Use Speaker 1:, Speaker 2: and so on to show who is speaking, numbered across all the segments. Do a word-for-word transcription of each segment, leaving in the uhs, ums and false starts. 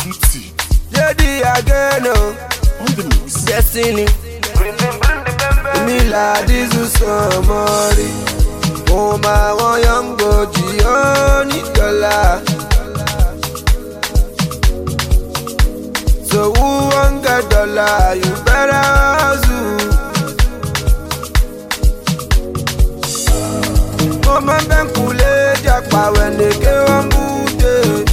Speaker 1: City.
Speaker 2: J D again, oh.
Speaker 1: On the mix.
Speaker 2: Destiny. Mila dizu somori. Oh my one young go Gioni dollar. So who want get dollar? You better hustle. Mama ben kule jakpa when they get on booty.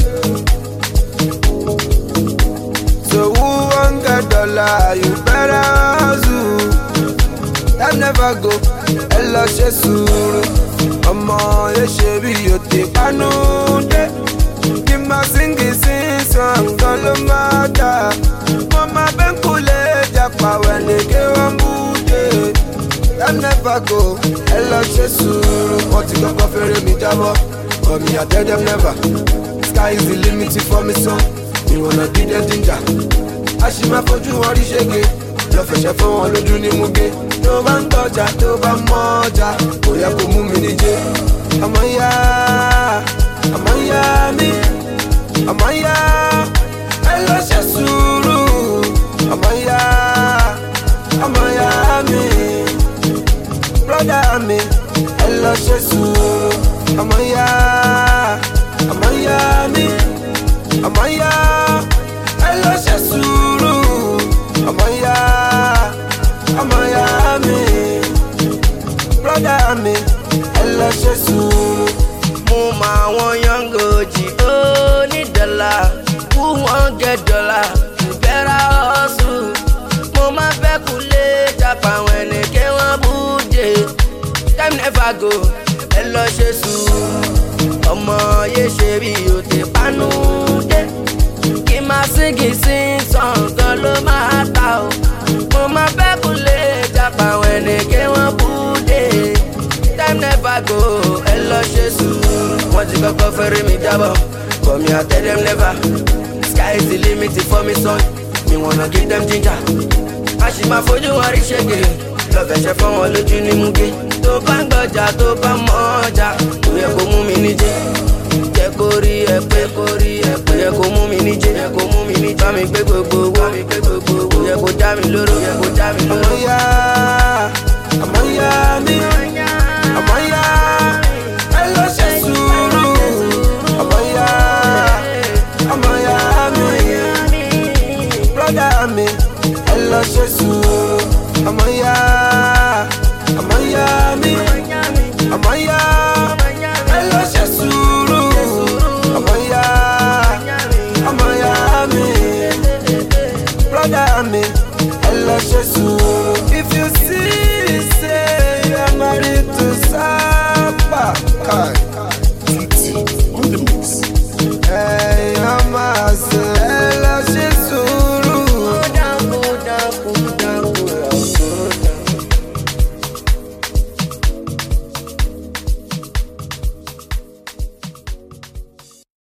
Speaker 2: So who want get dollar? You better hustle. That never go. Ella she suru. Omo ye she bi yo te panu de. Give my singy sing song golo mata. Mama ben kule jakpa when they get on booty. That never go. Ella she suru. What you got for me jabo? For me I tell them never. Sky is the limit for me son. You wanna be the ginger. Ashima for you want to shake it. Lọ fẹsẹ̀ fún wọn lójú ní muge. Tó bá ń tọ́jà tó bá mọ́ ọjà, kò yẹ kó mú mi níje. Ọmọ ya, ọmọ ya mi, ọmọ ya, ẹ lọ ṣe sùúrù. Ọmọ ya, ọmọ ya mi, brọ́dà mi, ẹ lọ ṣe sùúrù. Ọmọ ya, ọmọ ya mi, ọmọ ya, ẹ lọ ṣe sùúrù. Ọmọ ya, ọmọ ya mi, brọ́dà mi, ẹ lọ ṣe sùúrù.
Speaker 3: Mo mọ àwọn yọ̀ǹgò jì ó ní dọ́là, who wan get dollar, you better hustle. Mo máa fẹ́ kulé japa àwọn ẹnìké wọn bújé. Time never go, ẹ lọ ṣe sùúrù. Ọmọ yé ṣe bí òtè pánú dé. Kí máa síngì sí sọ̀ǹgàn ló máa ta o. Mo máa fẹ́ kulé japa àwọn ẹnìké wọn bújé. Time never go, ẹ lọ ṣe sùúrù. Wọ́n ti kọ́kọ́ fẹ́rẹ̀ mi jábọ̀, but me I tell them never. Sky is the limit for me son, me wanna give them ginger. A ṣì máa fojú wọn rí ṣègè, lọ fẹsẹ̀ fún wọn lójú ní muge. Tó bá ń gbọ́jà tó bá mọ́ ọjà, kò yẹ kó mú mi níjẹ́. Jẹ́ kó rí ẹ pé kó rí ẹ pé, yẹ kó mú mi níjẹ́, yẹ kó mú mi níjẹ́. Bá mi gbé gbogbo owó, bá mi gbé gbogbo owó, yẹ kó já mi lóró, yẹ kó já mi lóró.
Speaker 2: Ọmọ ya, ọmọ ya mi.